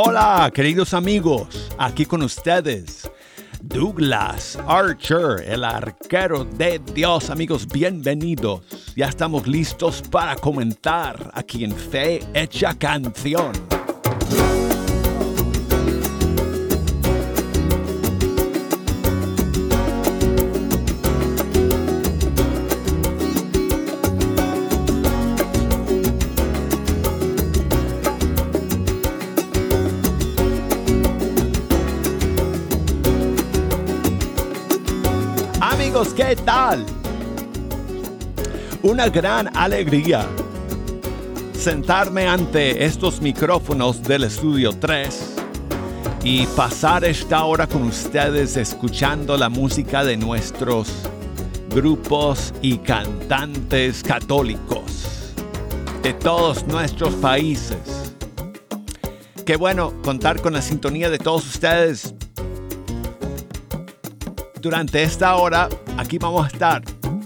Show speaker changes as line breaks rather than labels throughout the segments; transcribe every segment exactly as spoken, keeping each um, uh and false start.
Hola, queridos amigos, aquí con ustedes, Douglas Archer, el arquero de Dios. Amigos, bienvenidos. Ya estamos listos para comentar aquí en Fe Hecha Canción. Amigos, ¿qué tal? Una gran alegría sentarme ante estos micrófonos del Estudio tres y pasar esta hora con ustedes escuchando la música de nuestros grupos y cantantes católicos de todos nuestros países. Qué bueno contar con la sintonía de todos ustedes. Durante esta hora, aquí vamos a estar.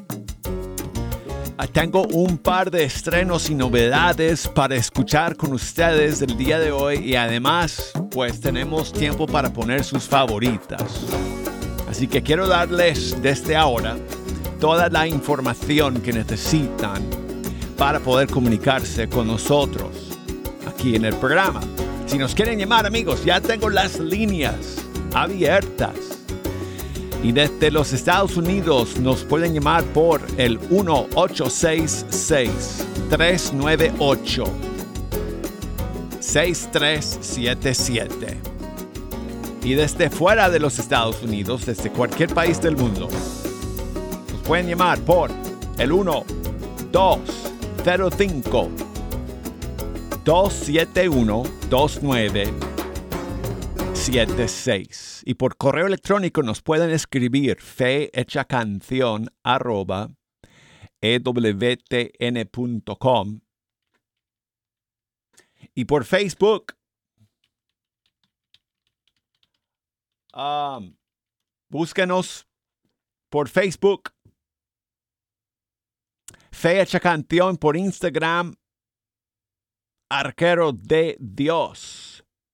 Tengo un par de estrenos y novedades para escuchar con ustedes el día de hoy y además, pues tenemos tiempo para poner sus favoritas. Así que quiero darles desde ahora toda la información que necesitan para poder comunicarse con nosotros aquí en el programa. Si nos quieren llamar, amigos, ya tengo las líneas abiertas. Y desde los Estados Unidos nos pueden llamar por el uno ocho seis seis, tres nueve ocho, seis tres siete siete. Y desde fuera de los Estados Unidos, desde cualquier país del mundo, nos pueden llamar por el uno dos cero cinco, dos siete uno, dos nueve siete seis. Y por correo electrónico nos pueden escribir fehechacanción arroba ewtn punto com. Y por Facebook, um, búsquenos por Facebook, Fe Hecha Canción, por Instagram, Arquero de Dios.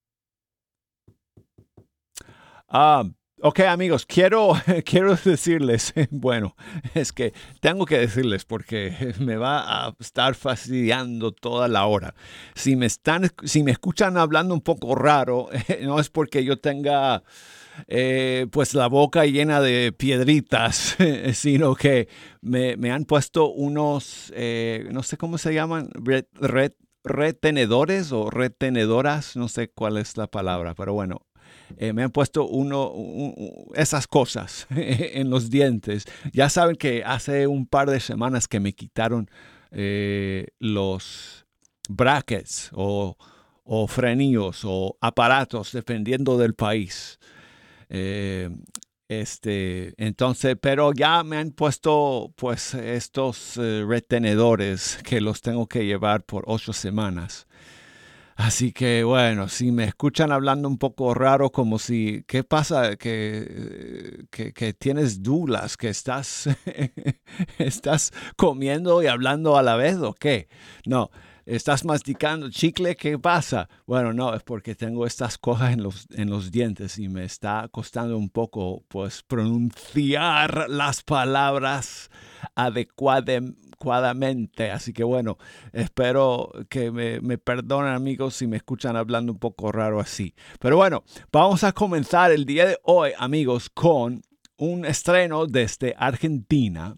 Ah, ok, amigos, quiero, quiero decirles, bueno, es que tengo que decirles porque me va a estar fastidiando toda la hora. Si me están, si me escuchan hablando un poco raro, no es porque yo tenga eh, pues la boca llena de piedritas, sino que me, me han puesto unos, eh, no sé cómo se llaman, red, red, retenedores o retenedoras, no sé cuál es la palabra, pero bueno. Eh, me han puesto uno, un, un, esas cosas en los dientes. Ya saben que hace un par de semanas que me quitaron eh, los brackets o, o frenillos o aparatos, dependiendo del país. Eh, este, entonces, pero ya me han puesto pues estos eh, retenedores que los tengo que llevar por ocho semanas. Así que, bueno, si me escuchan hablando un poco raro, como si, ¿qué pasa? Que, que, que tienes dudas, que estás, estás comiendo y hablando a la vez, ¿o qué? No, estás masticando chicle, ¿qué pasa? Bueno, no, es porque tengo estas cosas en los, en los dientes y me está costando un poco, pues, pronunciar las palabras adecuadamente. adecuadamente. Así que bueno, espero que me, me perdonen, amigos, si me escuchan hablando un poco raro así. Pero bueno, vamos a comenzar el día de hoy, amigos, con un estreno desde Argentina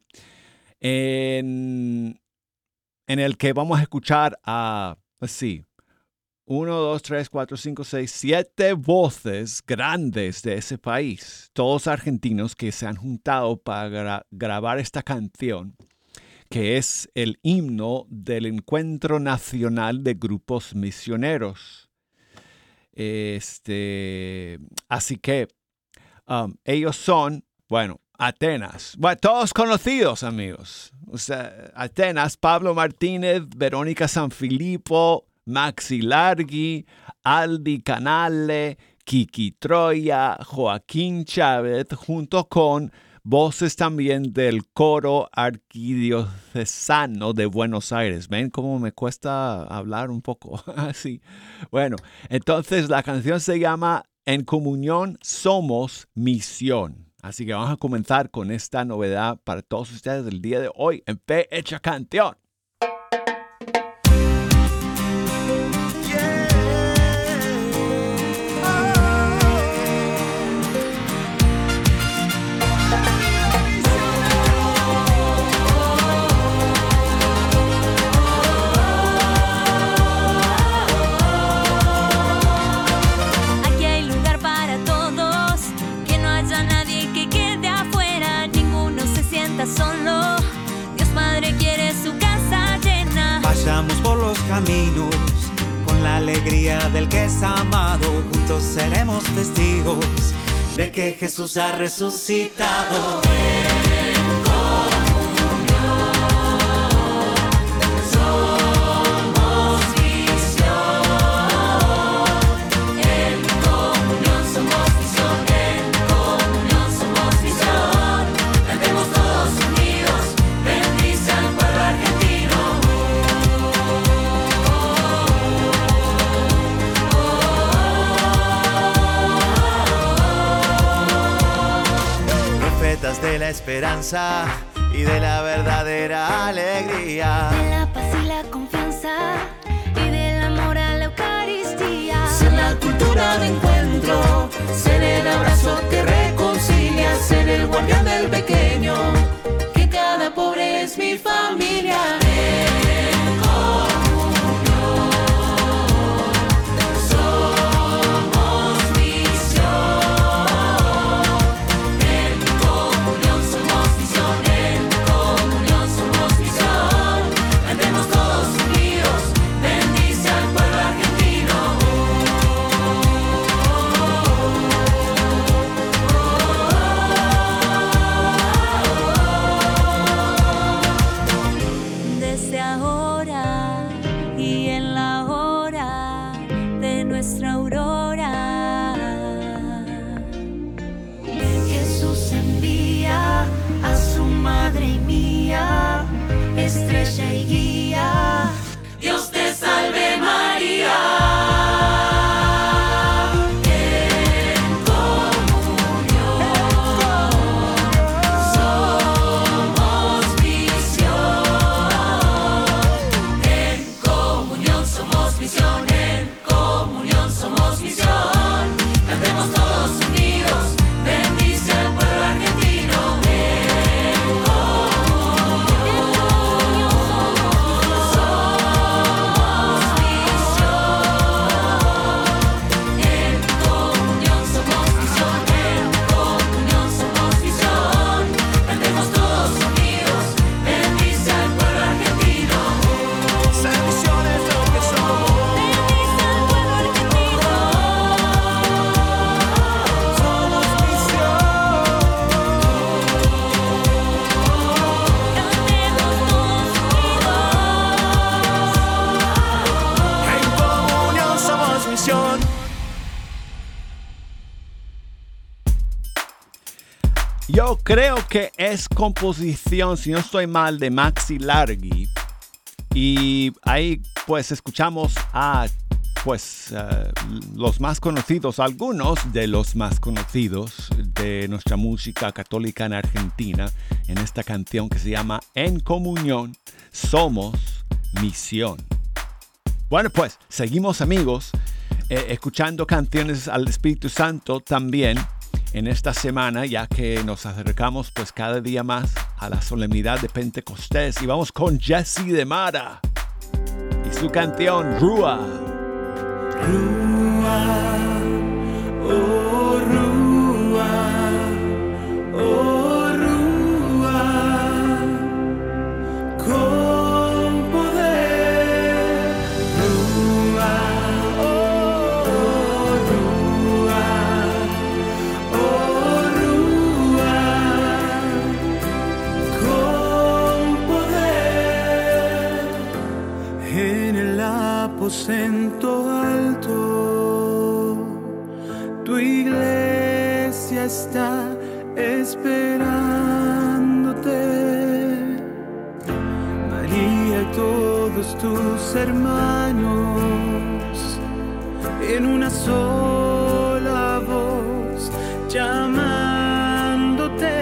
en, en el que vamos a escuchar a, así, uno, dos, tres, cuatro, cinco, seis, siete voces grandes de ese país, todos argentinos que se han juntado para gra- grabar esta canción, que es el himno del Encuentro Nacional de Grupos Misioneros. Este, así que um, ellos son, bueno, Atenas. Bueno, todos conocidos, amigos. O sea, Atenas, Pablo Martínez, Verónica Sanfilippo, Maxi Larghi, Aldi Canale, Kiki Troya, Joaquín Chávez, junto con voces también del coro arquidiocesano de Buenos Aires. ¿Ven cómo me cuesta hablar un poco así? Bueno, entonces la canción se llama En Comunión Somos Misión. Así que vamos a comenzar con esta novedad para todos ustedes el día de hoy en Fe Hecha Canción.
Solo, Dios Padre quiere su casa llena.
Vayamos por los caminos con la alegría del que es amado. Juntos seremos testigos de que Jesús ha resucitado. De la esperanza y de la verdadera alegría,
de la paz y la confianza y del amor a la Eucaristía.
Ser la cultura de encuentro, ser el abrazo que reconcilia, ser el guardián del pequeño, que cada pobre es mi familia. En comunión somos misión. Estrella y guía, Dios te salve María. En comunión somos misión. En comunión somos misión. En comunión somos misión. Cantemos todos unidos, bendice al pueblo argentino.
Yo creo que es composición, si no estoy mal, de Maxi Largi. Y ahí pues escuchamos a pues uh, los más conocidos, algunos de los más conocidos de nuestra música católica en Argentina, en esta canción que se llama En Comunión Somos Misión. Bueno, pues seguimos, amigos, eh, escuchando canciones al Espíritu Santo también en esta semana, ya que nos acercamos pues cada día más a la solemnidad de Pentecostés, y vamos con Jesse de Mara y su canción Rúa.
Rúa, oh Rúa, oh Rúa, con poder. Rúa, oh Rúa, oh Rúa, con poder. En el aposento alto, tu iglesia está esperándote. María y todos tus hermanos en una sola voz llamándote.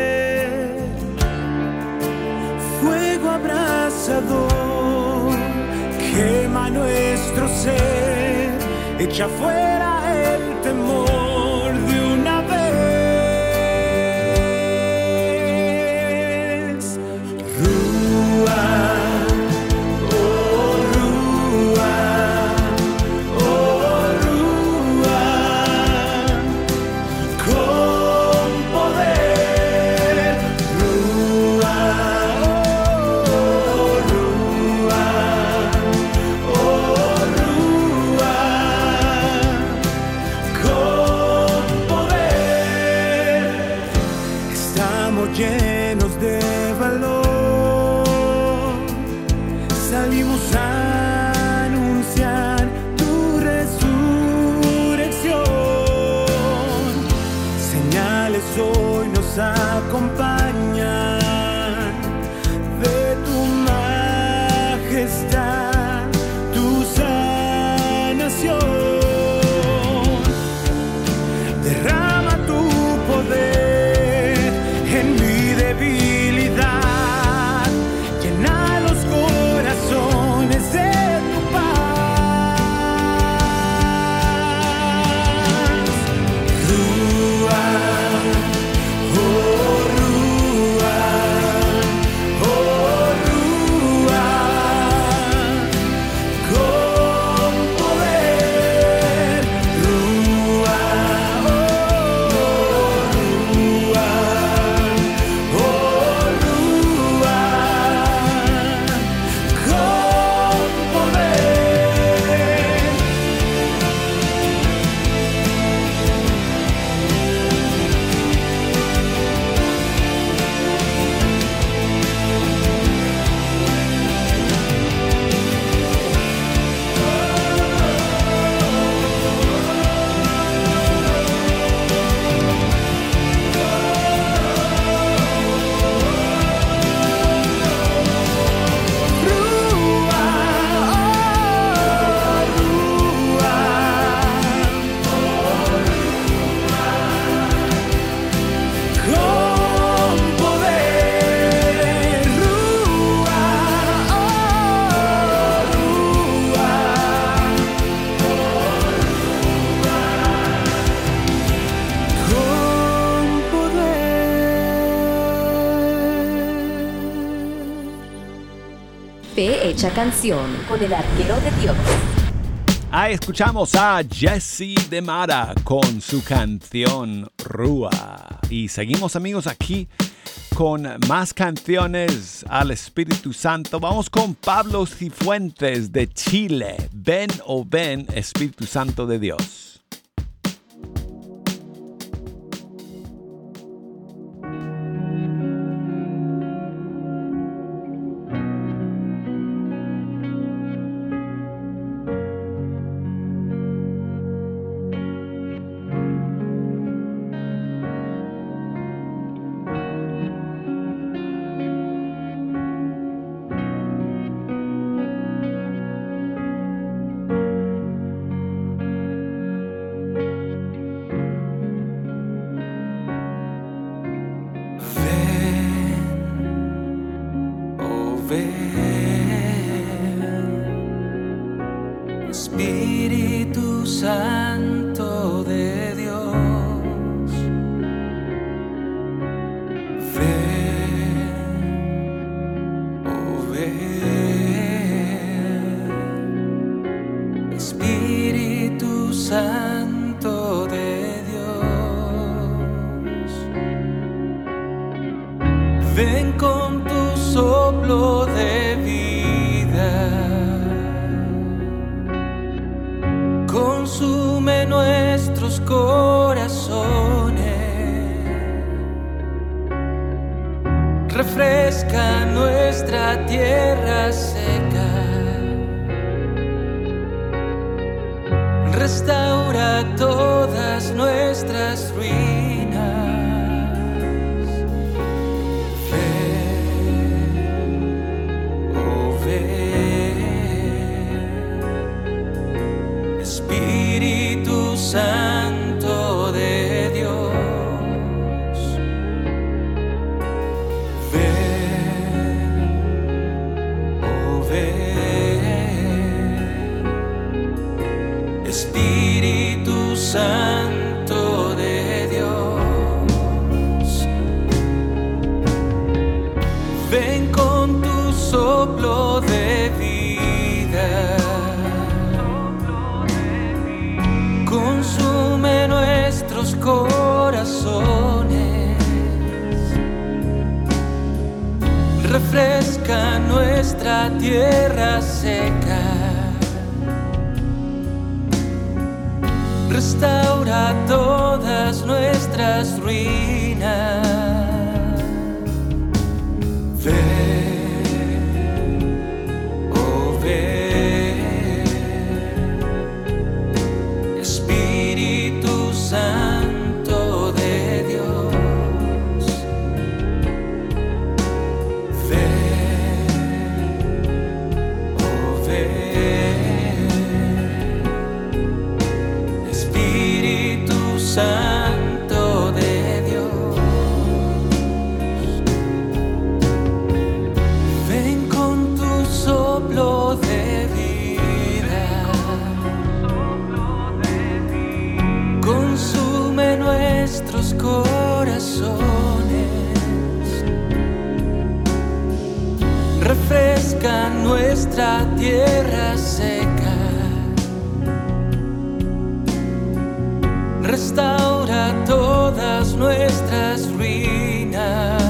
Fuego abrasador quema nuestro ser, echa fuera el temor de una vez. Rúa, oh Rúa, oh Rúa, con poder. Rúa, oh Rúa, oh Rúa, con poder. Estamos llenos de valor, salimos a anunciar tu resurrección. Señales hoy nos acompañan de tu majestad, tu sanación. Derrama tu poder en mi debilidad, llena los corazones de tu paz. Rúa, oh Rúa, oh Rúa, con poder. Rúa, oh Rúa, oh Rúa, con poder. Rúa, oh Rúa, con poder. Rúa, oh Rúa, con poder.
Fe hecha canción con el arquero de Dios.
Ahí escuchamos a Jesse de Mara con su canción Rúa. Y seguimos, amigos, aquí con más canciones al Espíritu Santo. Vamos con Pablo Cifuentes de Chile. Ven, oh ven, Espíritu Santo de Dios.
Espíritu Santo de Dios, ven, oh ven. Espíritu Santo de Dios, ven con tu soplo de vida. Consume nuestros corazones, refresca nuestra tierra seca, restaura todas nuestras ruinas.
nuestra tierra seca. Restaura todas nuestras ruinas. Ven, oh ven, Espíritu Santo de Dios. Ven, oh ven, Espíritu Santo de Dios. Ven con tu soplo de vida, consume nuestros corazones, refresca nuestra tierra seca, restaura todas nuestras ruinas.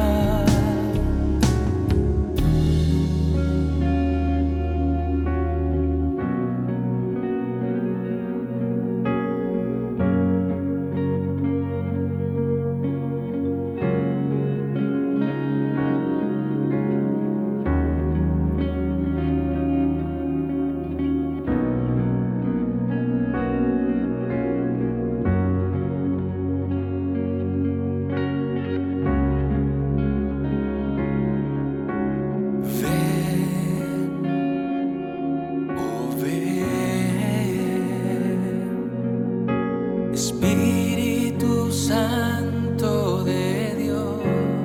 Espíritu Santo de Dios,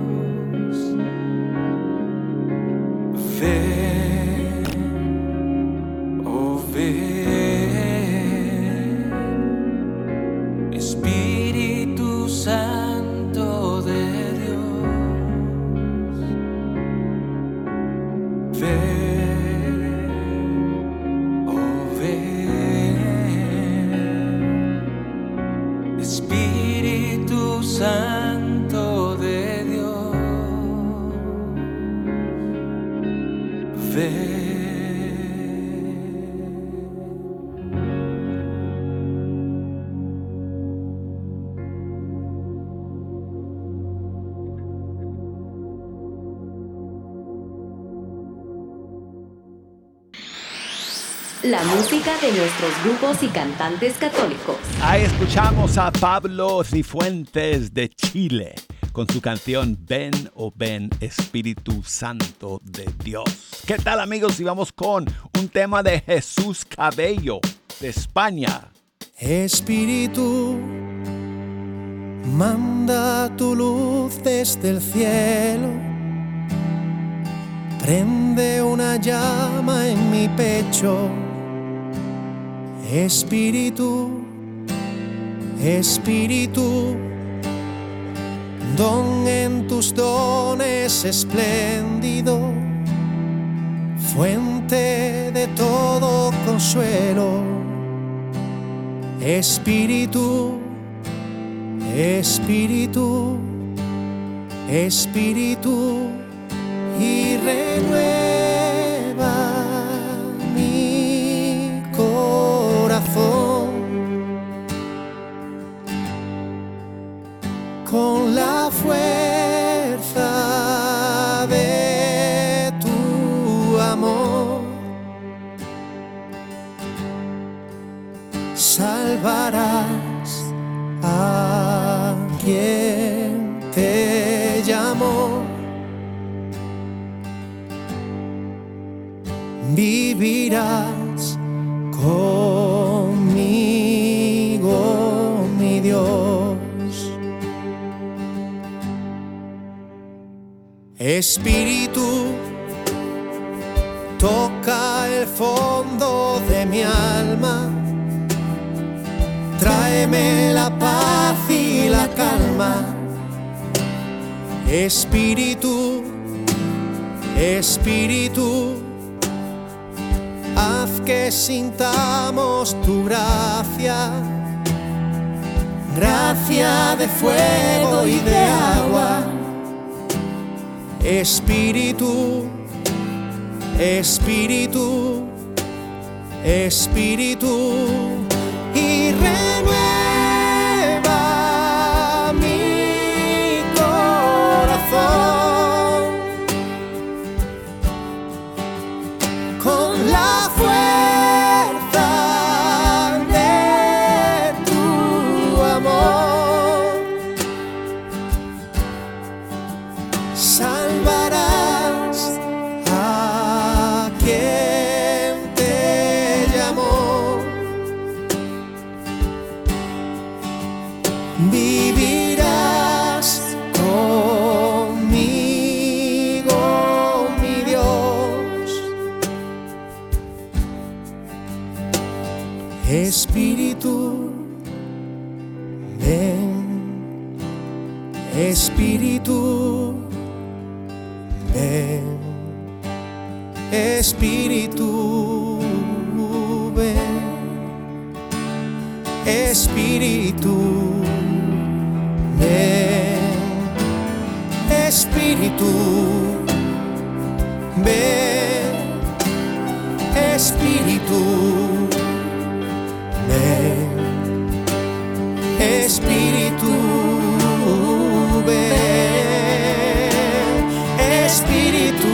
ven, oh ven, Espíritu Santo de Dios, ven, oh ven, Espíritu Santo de Dios, ven.
La música de nuestros grupos y cantantes católicos.
Ahí escuchamos a Pablo Cifuentes de Chile con su canción Ven, oh ven, Espíritu Santo de Dios. ¿Qué tal, amigos? Y vamos con un tema de Jesús Cabello de España.
Espíritu, manda tu luz desde el cielo, prende una llama en mi pecho. Espíritu, Espíritu, don en tus dones espléndido, fuente de todo consuelo. Espíritu, Espíritu, Espíritu, y renueva mi corazón con la fuerza de tu amor. Salvarás a quien te llamó. Vivirás conmigo, mi Dios. Espíritu, toca el fondo de mi alma, tráeme la paz y la calma. Espíritu, Espíritu, haz que sintamos tu gracia, gracia de fuego y de agua. Espíritu, Espíritu, Espíritu, y renueva mi corazón con la fuerza de tu amor. Salvarás a quien te llamó. Vivirás conmigo, mi Dios. Espíritu, ven. Espíritu, ven. Espíritu, ven. Espíritu, ven. Espíritu, ven. Espíritu, ven. Espíritu, ven. Espíritu,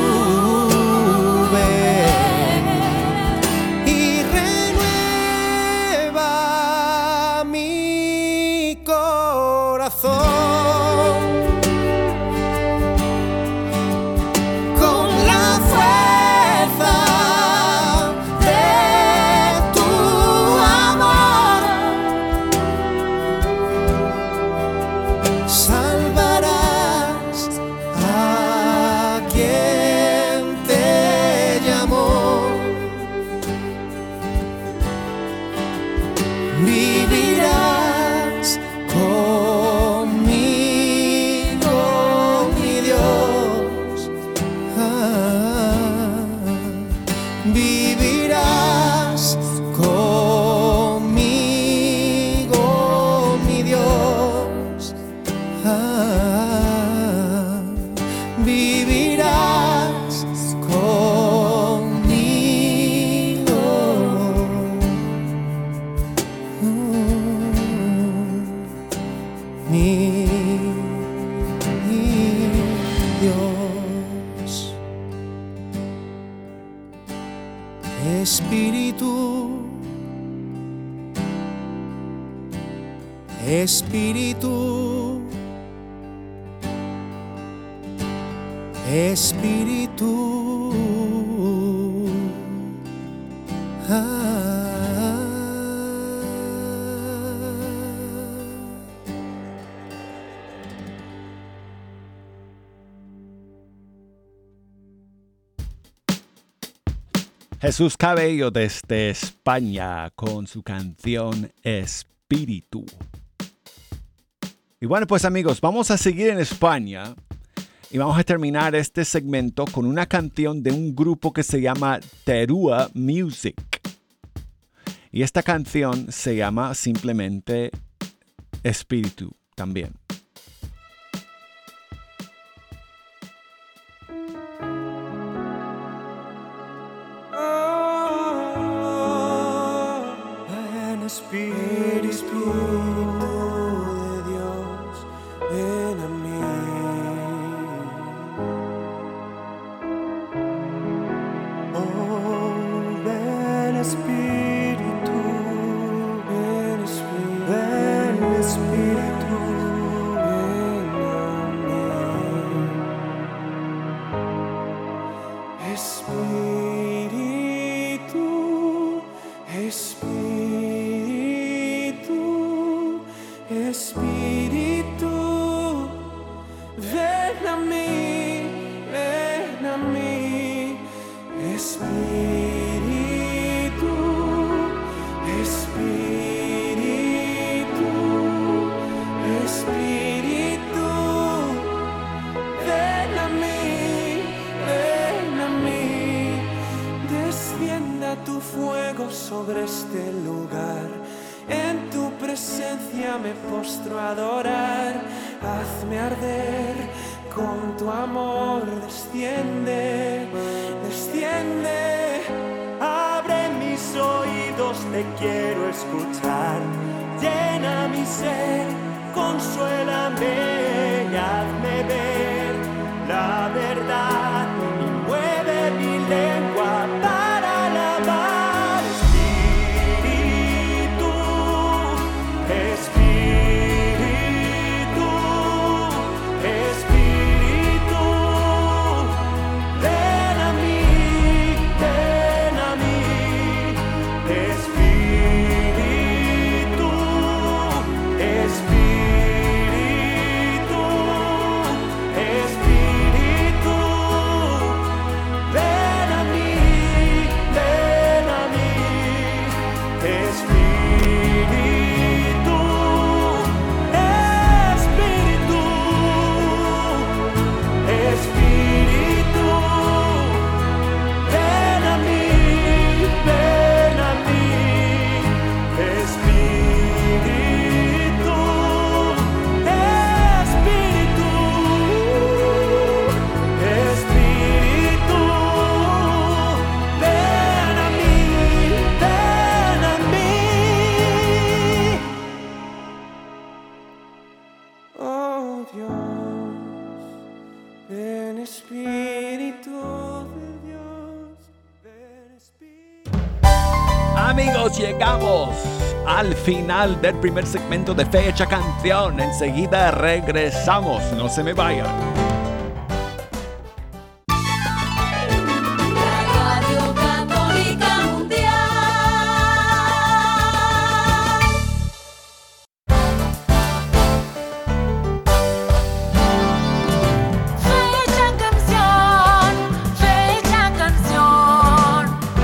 ven. Y renueva mi corazón con la fuerza de tu amor. Salvarás a quien te llamó. Vivirás conmigo, mi Dios. Ah, vivirás conmigo, mi Dios. Ah, vivirás conmigo. Mi, mi Dios. Espíritu, Espíritu, Espíritu. Ah.
Jesús Cabello desde España con su canción Espíritu. Y bueno, pues amigos, vamos a seguir en España y vamos a terminar este segmento con una canción de un grupo que se llama Teruel Music. Y esta canción se llama simplemente Espíritu también.
Ven Espíritu, Espíritu de Dios, ven a mí. Oh, ven Espíritu, ven Espíritu, ven Espíritu, ven a mí. Espíritu, Espíritu, Espíritu, ven a mí, ven a mí. Espíritu, Espíritu, Espíritu, ven a mí, ven a mí. Descienda tu fuego sobre este lugar. En tu presencia me postro a adorar. Hazme arder
con tu amor desciende, desciende. Abre mis oídos, te quiero escuchar. Llena mi ser, consuélame y hazme ver la verdad. Y mueve mi lengua para alabar. Espíritu, Espíritu, Espíritu, ven a mí, ven a mí. Espíritu, Espíritu, Espíritu, ven a mí, ven a mí. Espíritu, Espíritu, Espíritu, ven a mí, ven a mí. Espíritu, Espíritu, Espíritu, ven a mí, ven a mí. Oh Dios, ven Espíritu de Dios, ven Espíritu.
Amigos, llegamos al final del primer segmento de Fecha Canción. Enseguida regresamos, no se me vayan.
Radio Católica Mundial. Fecha canción, fecha canción.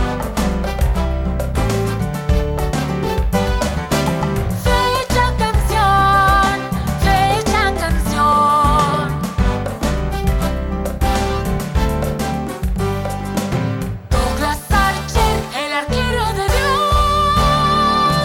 Fecha canción, fecha canción. Douglas Archer, el arquero de Dios.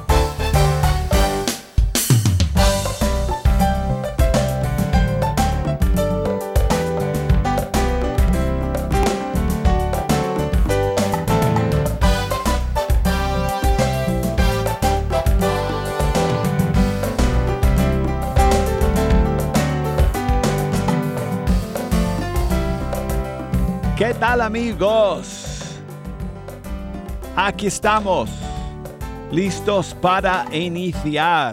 ¿Qué tal, amigos? Aquí estamos, listos para iniciar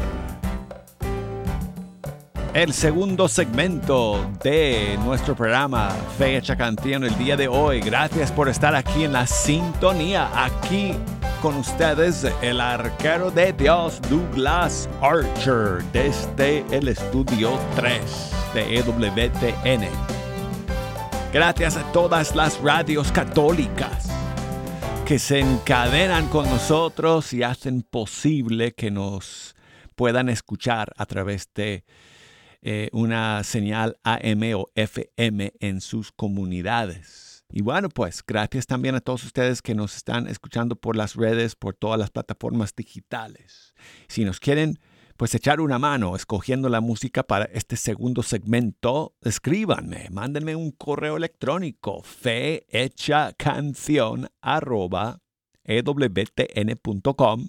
el segundo segmento de nuestro programa Fecha Canción el día de hoy. Gracias por estar aquí en la sintonía. Aquí con ustedes el arquero de Dios, Douglas Archer, desde el estudio tres de E W T N. Gracias a todas las radios católicas que se encadenan con nosotros y hacen posible que nos puedan escuchar a través de eh, una señal A M o F M en sus comunidades. Y bueno, pues gracias también a todos ustedes que nos están escuchando por las redes, por todas las plataformas digitales. Si nos quieren pues echar una mano escogiendo la música para este segundo segmento, escríbanme, mándenme un correo electrónico, fehechacancion arroba ewtn punto com.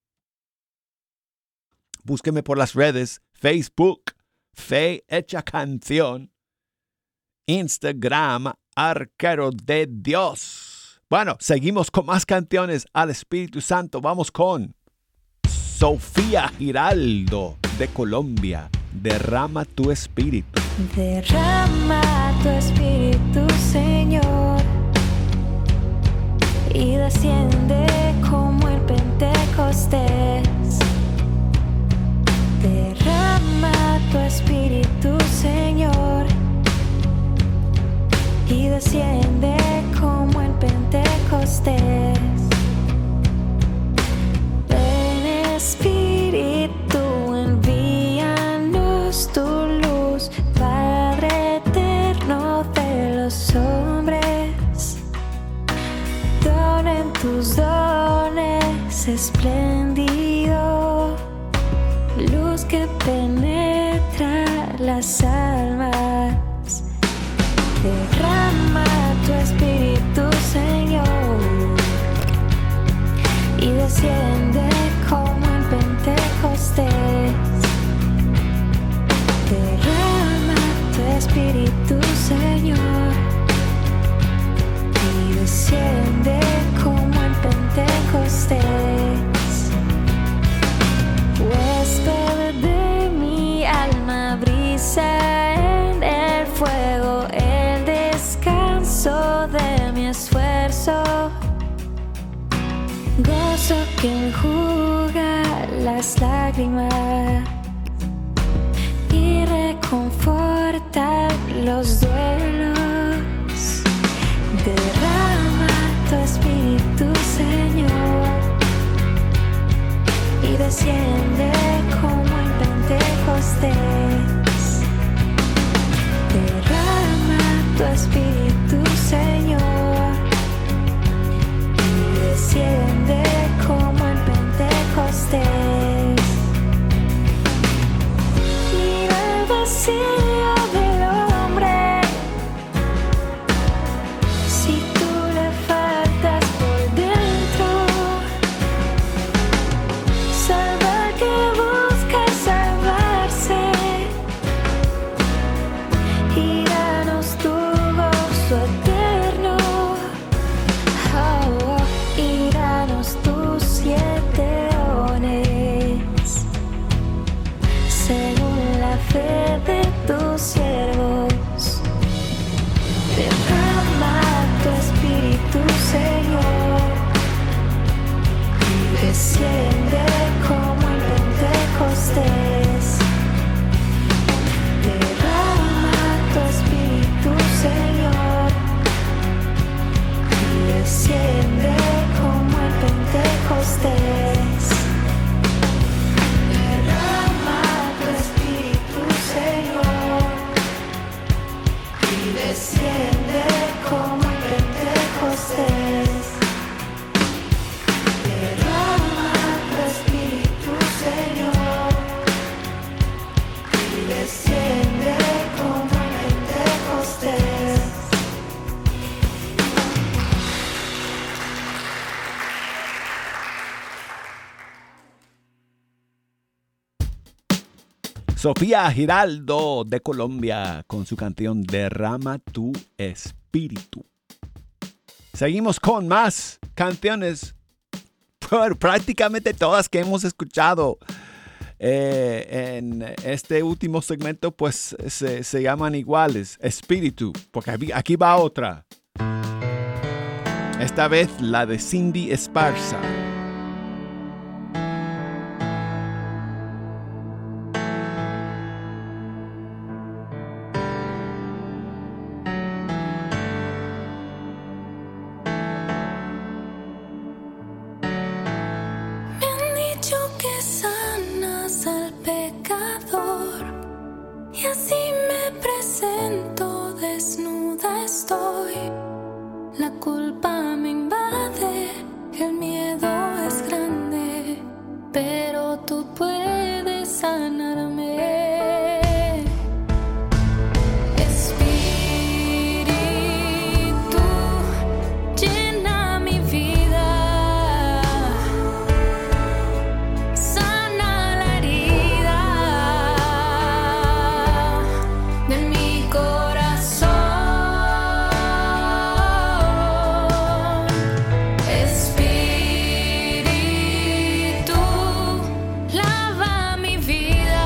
Búsquenme por las redes, Facebook, Fe Hecha Canción, Instagram, Arquero de Dios. Bueno, seguimos con más canciones al Espíritu Santo. Vamos con Sofía Giraldo de Colombia, Derrama tu Espíritu.
Derrama tu espíritu, Señor, y desciende como el Pentecostés. Derrama tu espíritu, Señor, y desciende como el Pentecostés. Ven, Espíritu, envíanos tu luz, Padre eterno de los hombres. Donen tus dones espléndido, luz que penetra las almas. y desciende como en Pentecostés. Derrama tu espíritu, Señor, y desciende como en Pentecostés. Huésped de mi alma, brisa en el fuego, el descanso de mi esfuerzo. Gozo que enjuga las lágrimas y reconforta los duelos. Derrama tu espíritu, Señor, y desciende como en Pentecostés. Derrama tu espíritu, Señor, y desciende como en Pentecostés. Mira el vacío del hombre, si tú le faltas por dentro. Salva al que busca salvarse, y danos tu gozo eterno. Oh, y danos tus siete dones, según la fe de tus siervos. Derrama tu espíritu, Señor, y desciende como en Pentecostés. Derrama tu espíritu, Señor, y desciende como en Pentecostés. Derrama tu espíritu, Señor, y desciende como en Pentecostés. Derrama tu espíritu, Señor, y desciende como en Pentecostés.
Sofía Giraldo de Colombia con su canción Derrama tu espíritu. Seguimos con más canciones, por prácticamente todas que hemos escuchado eh, en este último segmento, pues se, se llaman iguales, espíritu, porque aquí, aquí va otra. Esta vez la de Cindy Esparza.
Y así me presento, desnuda estoy. La culpa me invade, el miedo es grande, pero tú puedes sanarme. Espíritu, llena mi vida, sana la herida de mi corazón. Espíritu, lava mi vida.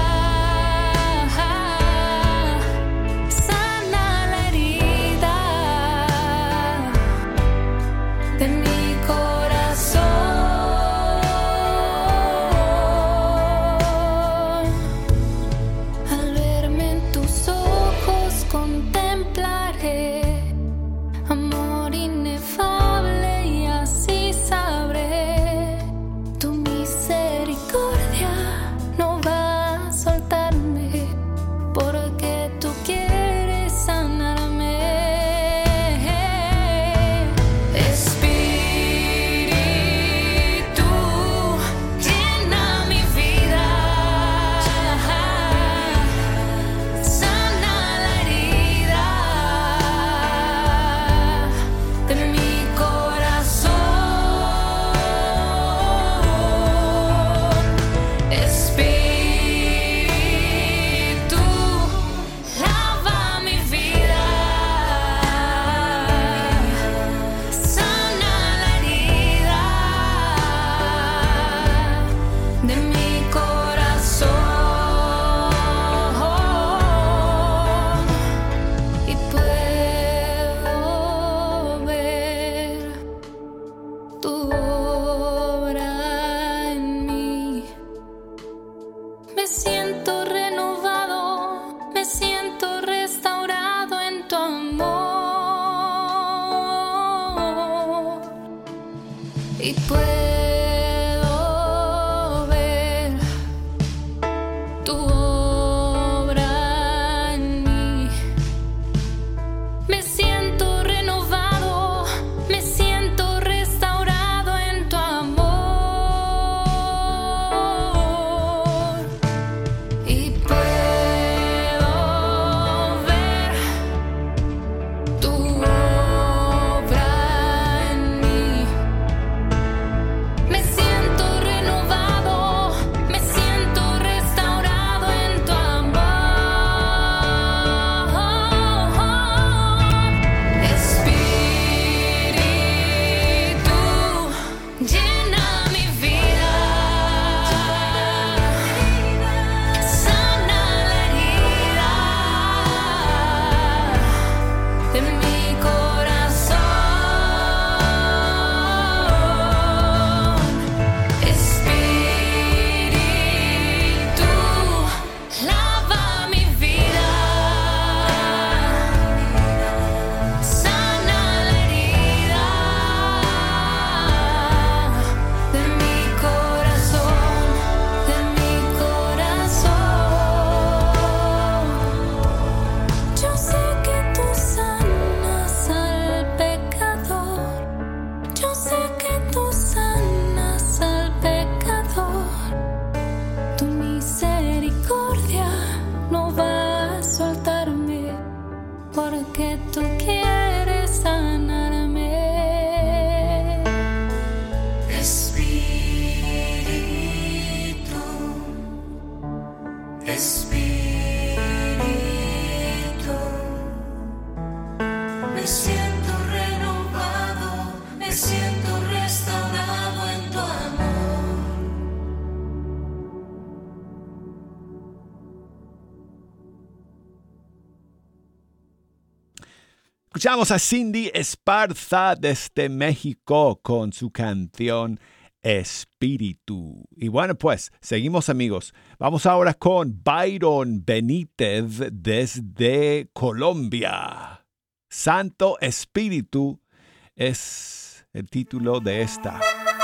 Escuchamos a Cindy Esparza desde México con su canción Espíritu. Y bueno, pues seguimos, amigos. Vamos ahora con Byron Benítez desde Colombia. Santo Espíritu es el título de esta.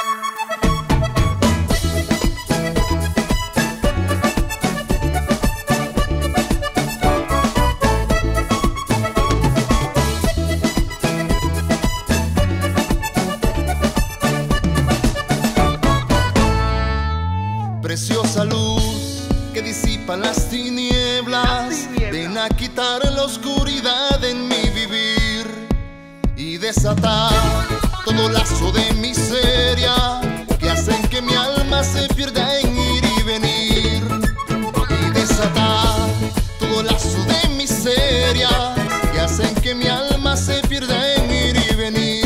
Preciosa luz que disipa las tinieblas, ven a quitar la oscuridad en mi vivir y desatar todo lazo de miseria que hacen que mi alma se pierda en ir y venir, y desatar todo lazo de miseria que hacen que mi alma se pierda en ir y venir.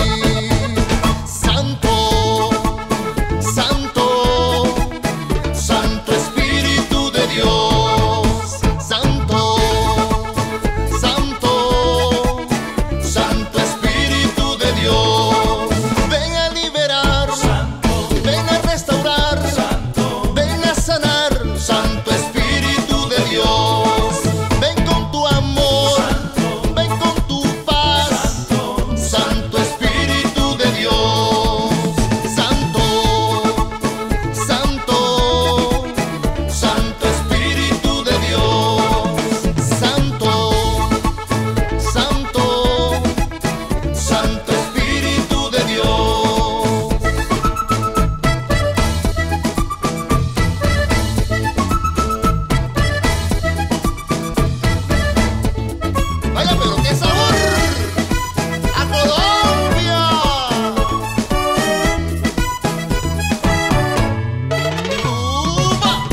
Santo, Santo, Santo Espíritu de Dios, Santo, Santo, Santo Espíritu de Dios, ven a liberar, Santo, ven a restaurar, Santo, ven a sanar, Santo Espíritu de Dios, ven con tu amor, Santo, ven con tu paz, Santo, Santo Espíritu de Dios, Santo, Santo, Santo Espíritu de Dios, Santo, Santo, Santo Espíritu de Dios. Vaya, pero qué sabor a Colombia. Uva.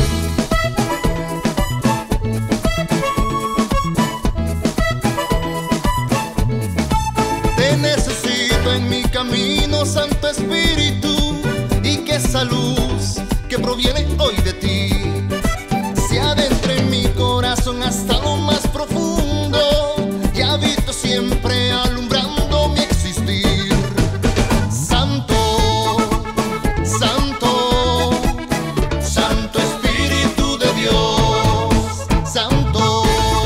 Te necesito en mi camino, Santo Espíritu, y que esa luz que proviene hoy de ti se adentre en mi corazón hasta lo más profundo y habito siempre alumbrando mi existir. Santo, Santo, Santo Espíritu de Dios, Santo,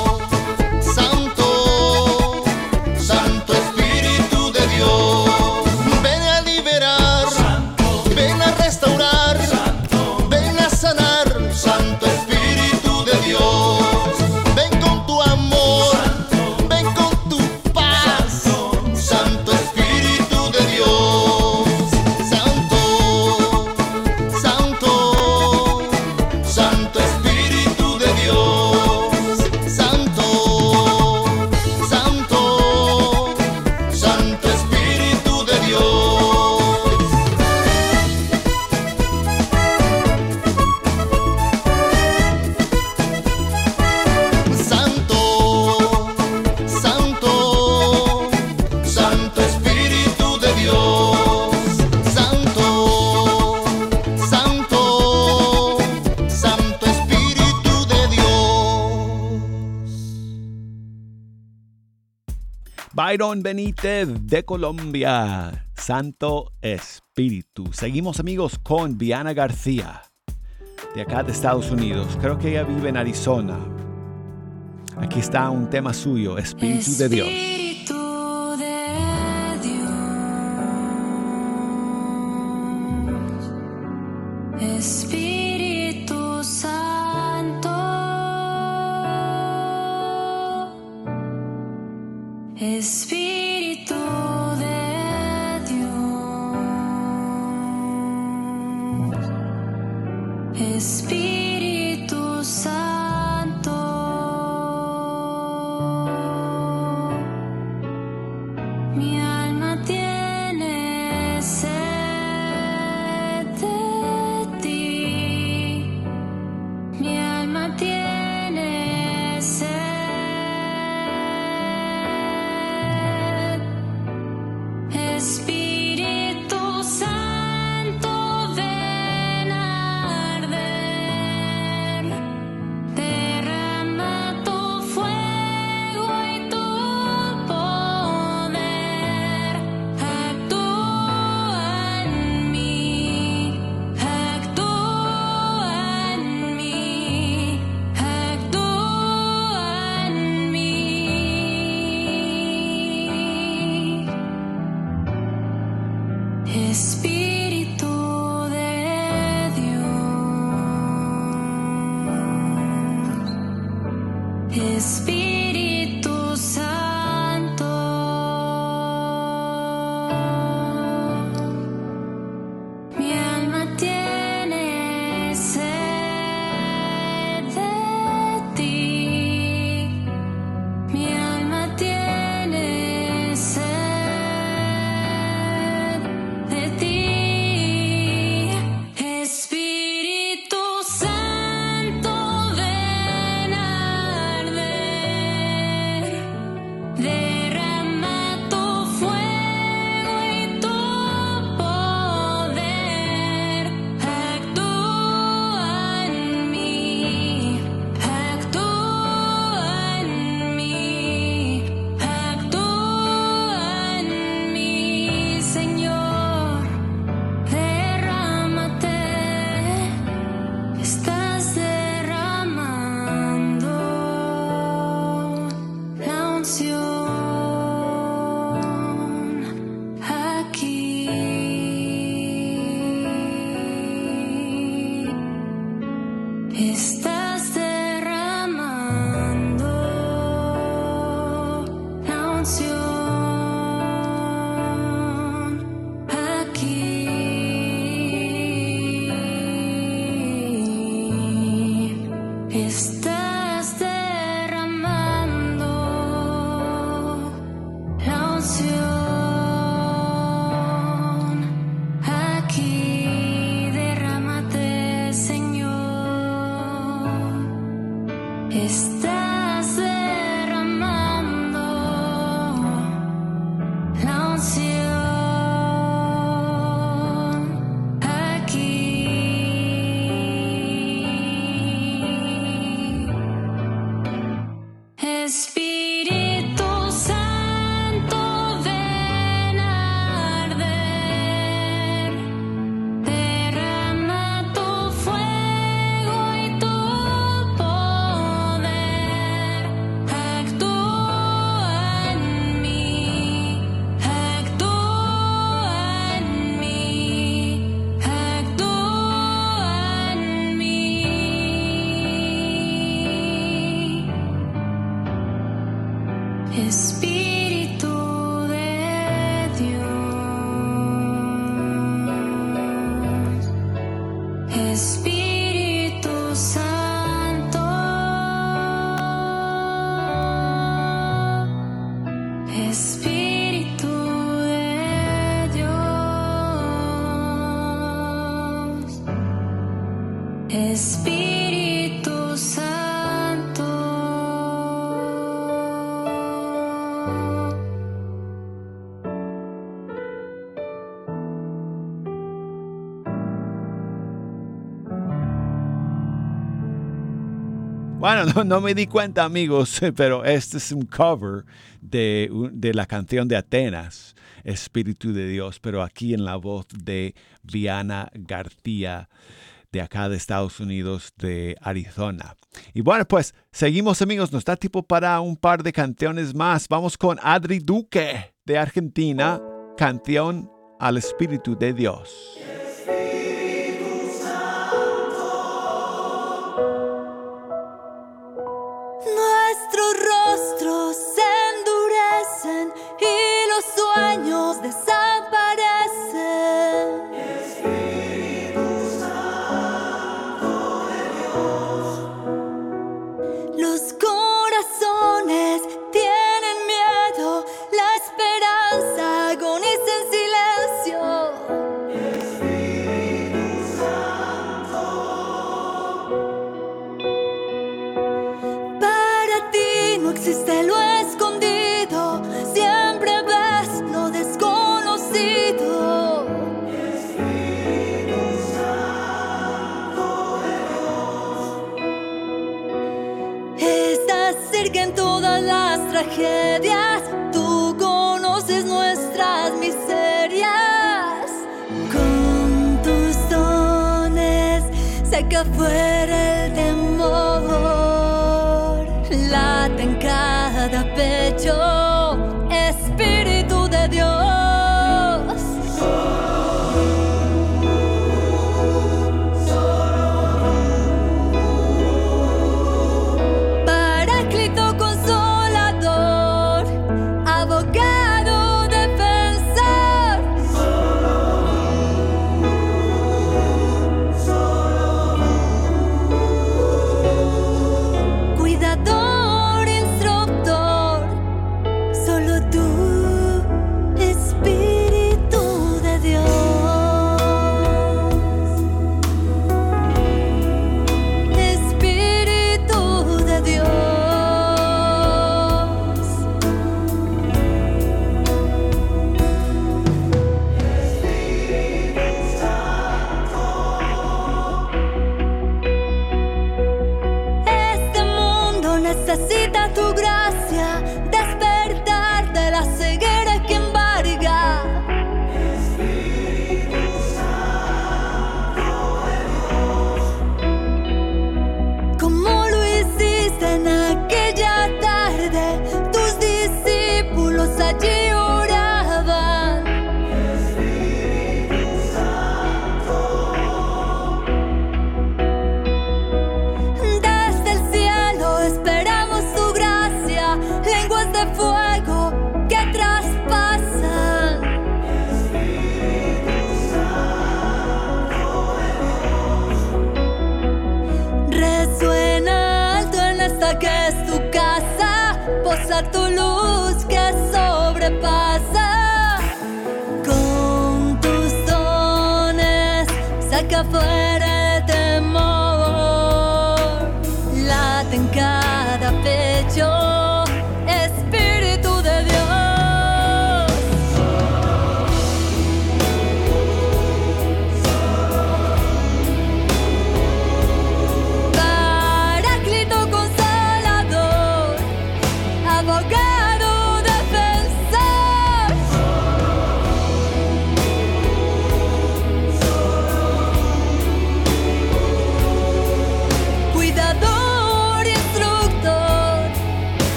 Santo, Santo Espíritu de Dios, ven a liberar, Santo, ven a restaurar, Santo, ven a sanar, Santo Espíritu de Dios, ven con tu amor, Santo, ven con tu paz, Santo, Santo Espíritu de Dios, Santo, Santo, Santo Espíritu de Dios, Santo, Santo, Santo Espíritu de Dios. Santo, Santo, Santo Espíritu de Dios, Santo, Santo, Santo Espíritu de Dios.
Byron Benítez de Colombia, Santo Espíritu. Seguimos, amigos, con Viana García, de acá de Estados Unidos. Creo que ella vive en Arizona. Aquí está un tema suyo, Espíritu de Dios.
Espíritu de Dios, Espíritu Santo, Espíritu de Dios, Espíritu Santo, mi alma tiene sed de ti, mi alma tiene sed, Espíritu Santo, ven a arder. Espíritu Santo, ven a arder, derrama tu fuego y tu poder, actúa en mí, actúa en mí, actúa en mí. Espíritu de Dios, Espíritu Santo, Espíritu de Dios, Espíritu Santo.
Bueno, no, no me di cuenta, amigos, pero este es un cover de, de la canción de Atenas, Espíritu de Dios, pero aquí en la voz de Viana García, de acá de Estados Unidos, de Arizona. Y bueno, pues seguimos, amigos, nos da tiempo para un par de canciones más. Vamos con Adri Duque, de Argentina, canción al Espíritu de Dios.
Nuestros rostros se endurecen y los sueños desaparecen.
Espíritu Santo de Dios.
Los corazones tienen miedo, la esperanza agoniza en silencio.
Espíritu Santo.
Para ti no existe lo escondido, siempre ves lo desconocido.
Espíritu Santo de Dios.
Estás cerca en todas las tragedias, tú conoces nuestras miserias. Con tus dones saca fuera el temor, late en cada pecho, Espíritu de Dios. Paráclito consolador, abogado defensor, cuidador, instructor, solo tú, Espíritu de Dios. Espíritu de Dios. Este mundo necesita tu gracia, despertar de la ceguera que embarga.
Espíritu Santo de Dios.
Como lo hiciste en aquella tarde, tus discípulos allí oraban.
Espíritu Santo.
Desde el cielo esperamos tu gracia, lenguas de fuego que traspasan.
Espíritu Santo de Dios.
Resuena alto en esta que es tu casa, posa tu luz que sobrepasa. Con tus dones saca fuera el temor, late en cada pecho, Espíritu de Dios.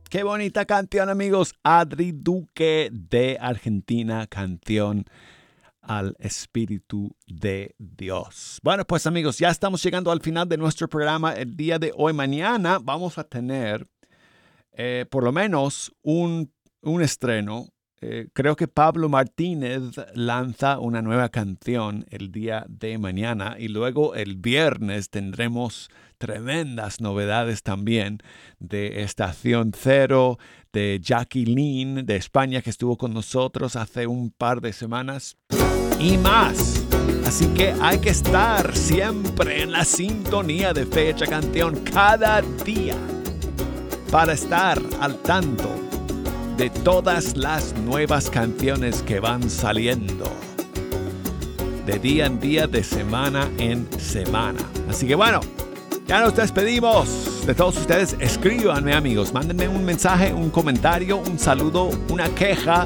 Qué bonita canción, amigos. Adri Duque de Argentina, canción al Espíritu de Dios. Bueno, pues amigos, ya estamos llegando al final de nuestro programa. El día de hoy, mañana, vamos a tener eh, por lo menos un, un estreno. Eh, creo que Pablo Martínez lanza una nueva canción el día de mañana y luego el viernes tendremos tremendas novedades también de Estación Cero, de Jacqueline de España que estuvo con nosotros hace un par de semanas y más. Así que hay que estar siempre en la sintonía de Fecha Canción cada día para estar al tanto de todas las nuevas canciones que van saliendo de día en día, de semana en semana. Así que bueno, ya nos despedimos de todos ustedes. Escríbanme, amigos, mándenme un mensaje, un comentario, un saludo, una queja.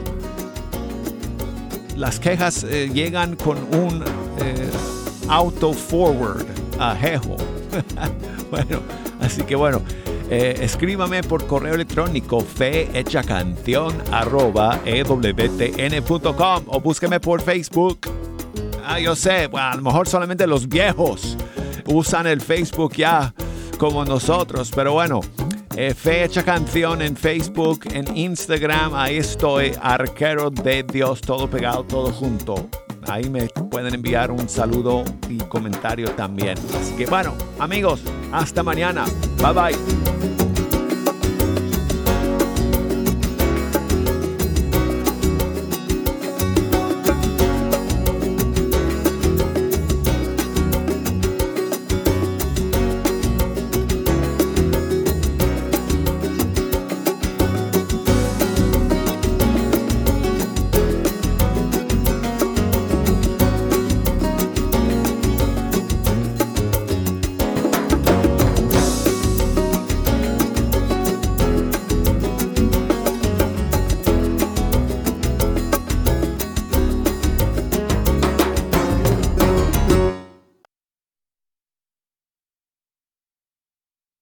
Las quejas eh, llegan con un eh, auto forward a Jejo. Bueno, así que bueno, eh, escríbame por correo electrónico fehechacanción arroba e w t n punto com o búsqueme por Facebook. Ah, yo sé, bueno, a lo mejor solamente los viejos usan el Facebook ya como nosotros, pero bueno, eh, Fecha Canción en Facebook, en Instagram, ahí estoy, Arquero de Dios, todo pegado, todo junto. Ahí me pueden enviar un saludo y comentario también. Así que bueno, amigos, hasta mañana. Bye bye.